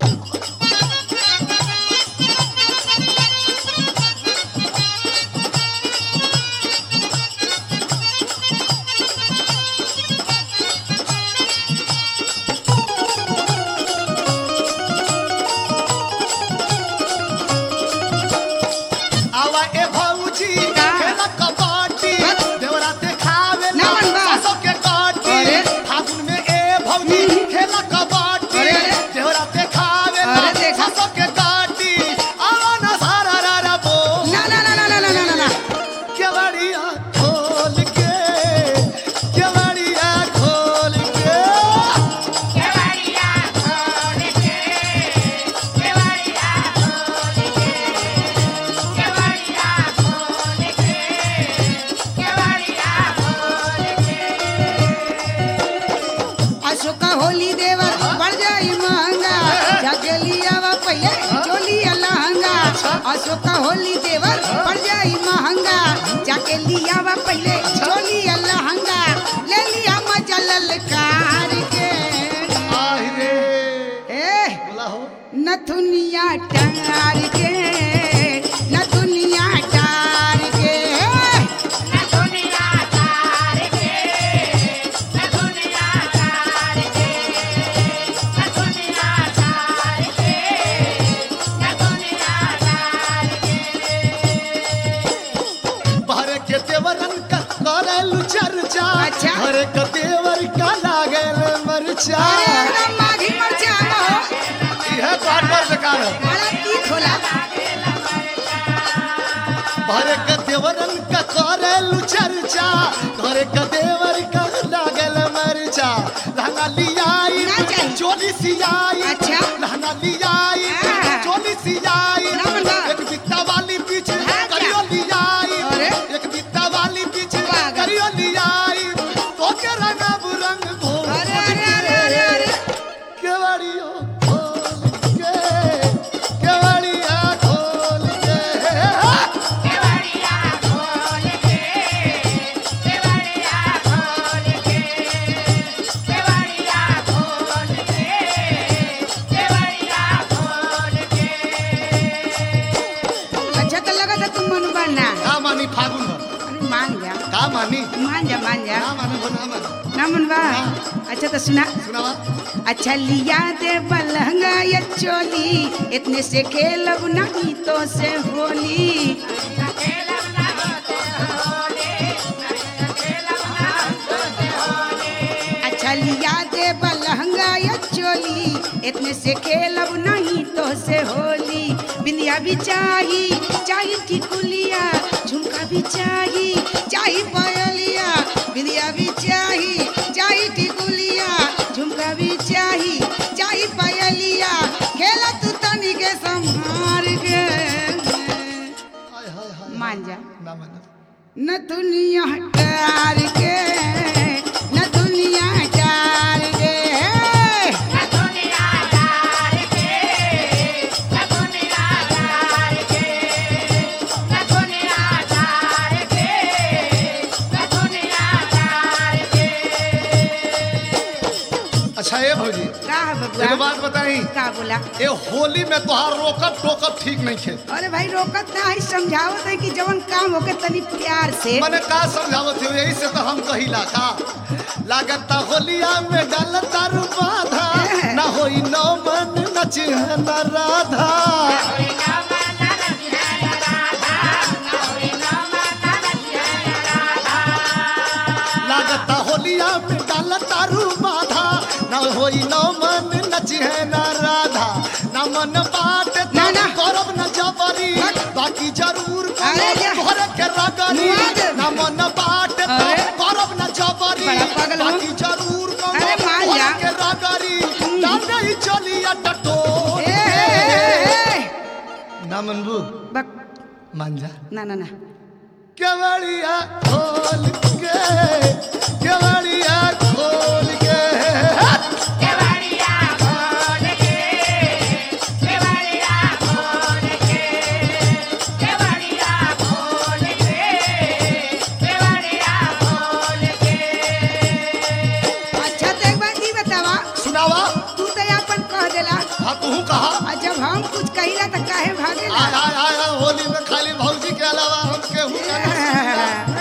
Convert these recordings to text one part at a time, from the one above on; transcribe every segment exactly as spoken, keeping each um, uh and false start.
अशोक होली देवर पड़ जाई महंगा जाके लिया वा पहले चोली लहंगा ले लिया मजा ललकार के ए नथुनिया टार के नथुनिया टार के नथुनिया टार के नथुनिया टार के नथुनिया टार के नथुनिया टार भरे के देवरन का करेलु चर्चा अच्छा। भरे के देवर का लागल मरचा अरे एकदम माघी मरचा हो यह बात पर बेकार है बड़ा तीत होला भरे के देवरन का करेलु चर्चा भरे के देवर का लागल मरचा लहंगा लियाई ना चाहिए। चोली सियाई अच्छा। लहंगा लियाई हाँ। चोली सियाई ना बंदा। एक बित्ता वाली पीछे हाँ क्या? करियो लियाई अरे। एक बित्ता वाली पीछे पागल। करियो लियाई तो के रंग रंग भो अरे अरे अरे अरे अरे केवड़ियो खोल के केवड़िया खोल के केवड़िया खोल के केवड़िया खोल के केवड़िया खोल के केवड़िया खोल के अच्छा तो लगा था तुम मन बनना का मानी फागुन हो अरे मान जा का मानी मान जा मान जा ना मानी हो ना मानी ना मनवा अच्छा तो सुना सुनावा अच्छा लिया दे बलहंगा या चोली इतने से खेलब नहीं तो से होली अच्छा लिया दे बलहंगा या चोली इतने से खेलब नहीं तो से होली बिंदिया भी चाही चाही टिकुलिया झुमका भी चाही चाही पायलिया बिंदिया भी चाही चाही टिकुलिया झुमका भी चाही चाही पायलिया खेला तू तनी के संभार के हाय हाय हाय मान जा ना मानी न दुनिया टार के न दुनिया टार के नथुनिया टार के नथुनिया टार के नथुनिया टार के नथुनिया टार के अच्छा ये भौजी का है एक बबुआ बात बताई का बोला ये होली में तोहार रोकब टोकब ठीक नहीं खे अरे भाई रोकत ना है समझावत है कि जवन काम होके तनी प्यार से मने का समझावत हो यही से तो हम कहिला का लागता होलिया में डालता रु बाधा ना होई नौ मन नचे न राधा लागता होलिया में डालता रु बाधा ना होई नौ मन नचे न राधा ना मन बाट ना, ना। करब न जबरी बाकी जरूर अरे जा। घर के रगरी मुआ दे। ना मन बाट अरे। करब न जबरी बड़ा पागल हो। बाकी जरूर अरे मान जा। घर के रगरी डांडई चलिया टटो ए, ए, ए, ए। ना मनबू बक मान जा ना ना ना केवड़िया खोल के केवड़िया खोल के केवड़िया खोल के केवड़िया खोल के केवड़िया खोल के केवड़िया खोल के अच्छा तो एक बात ई बतावा सुनावा तू तो अपन कह देला हाँ तू कहा और जब हम कुछ कहिला तो काहे भागेला? आय आय आय आय, होली में खाली भौजी के अलावा हम केहू का ना।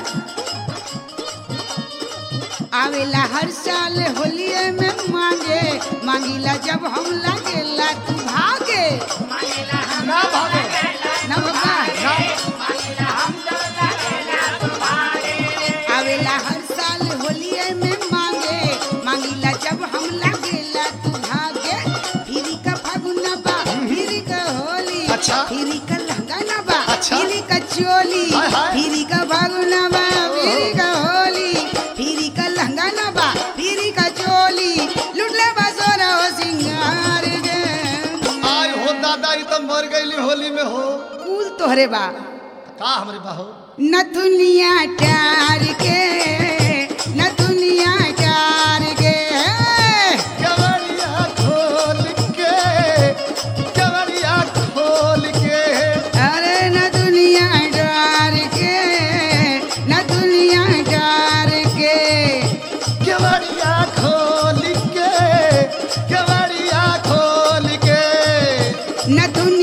आवेला हर साल होलिये में मांगे, मांगीला जब हम लगेला तू भागे। मांगेला हम ना भागो ना बाबा मांगेला हम जब लगेला तू भागे। आवेला हर साल होलिये में मांगे, मांगीला जब हम लगेला तू भागे। फिरी का फागुना बा, फिरी का होली, अच्छा। फिरी का लहंगा ना बा, अच्छा। फिरी का चोली, हाय, हाय। फिरी का फागुना बा, फिरी का होली, फिरी का लहंगा ना बा, फिरी का चोली, लुटले बसोरा हो सिंगार गे। आय हो दादा ई तो मर गईली होली में हो। कुल तोहरे बा का हमरे बाहो नथुनिया टार के, नथुनिया टार के। केवड़िया खोल के, केवड़िया खोल के। अरे नथुनिया टार के, नथुनिया टार के। केवड़िया खोल के, केवड़िया खोल के। नथुनिया